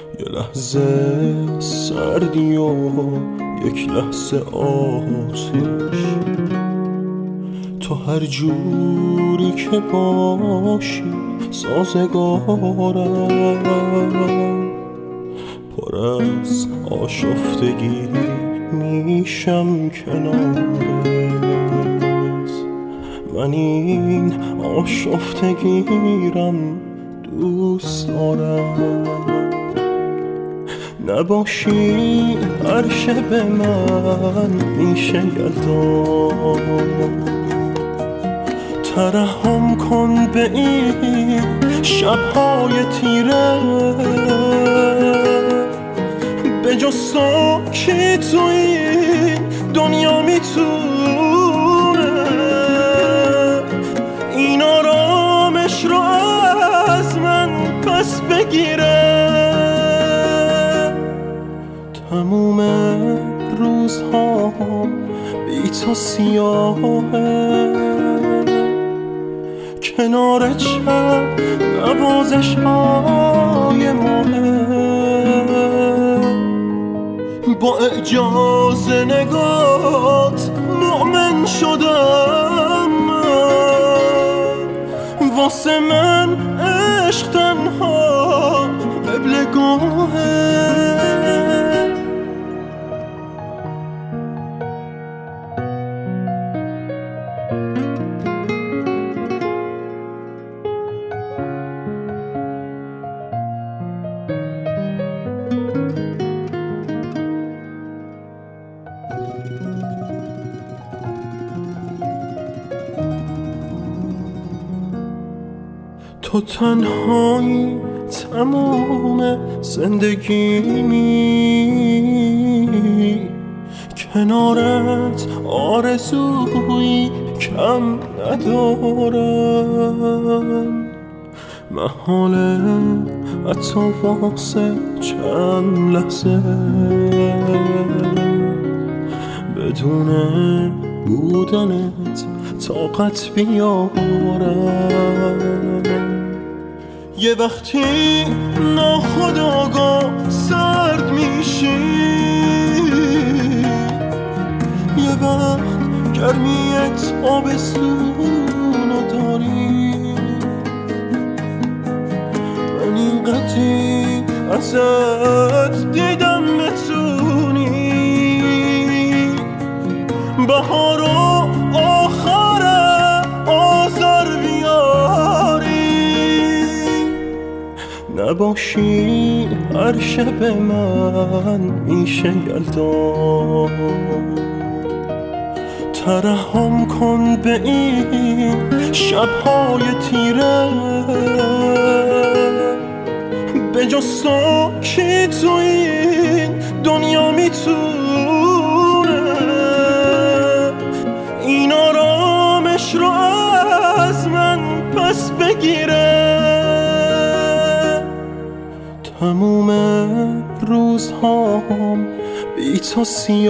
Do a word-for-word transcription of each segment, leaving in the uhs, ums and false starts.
یه لحظه سردی و یک لحظه آتش، تو هر جوری که باشی سازگارم، پر از آشفتگی میشم کنارت. من این آشفتگیرم دوست دارم، نباشی هر شب من میشه یلدا. ترحم کن به این شبهای تیره، به جز تو کی تو این دنیا میتونه این آرامش رو از من پس بگیره. تموم روزها بی تو سیاهه، کنار شب نوازش های ماه، با اعجاز نگات مؤمن شدم من. واسه من عشق تنها قبلگاهه. تو تنهایی تمام زندگیمی، کنارت آرزویی کم ندارم. محاله حتی واسه چند لحظه بدون بودنت طاقت بیارم. یه وقتی ناخودآگاه سرد میشی، یه وقت گرمیت آبستونو داری. من اینقدری ازت دیدم بتونی بهار و آخر آذر بیاری. نباشی هر شب من میشه یلدا. ترحم کن به این شبهای تیره، به جز تو کی تو این دنیا میتونه این آرامش رو از من پس بگیره. تموم روزهام بی تو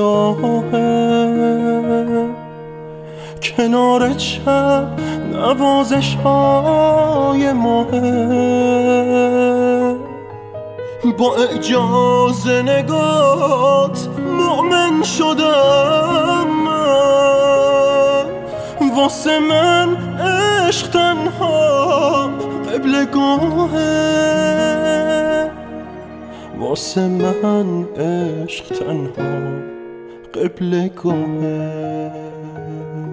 سیاهه، کنار شب نوازش های ماه، با اعجاز نگات مؤمن شدم من. واسه من عشق تنها قبلگاهه. واسه من عشق تنها قبلگاهه.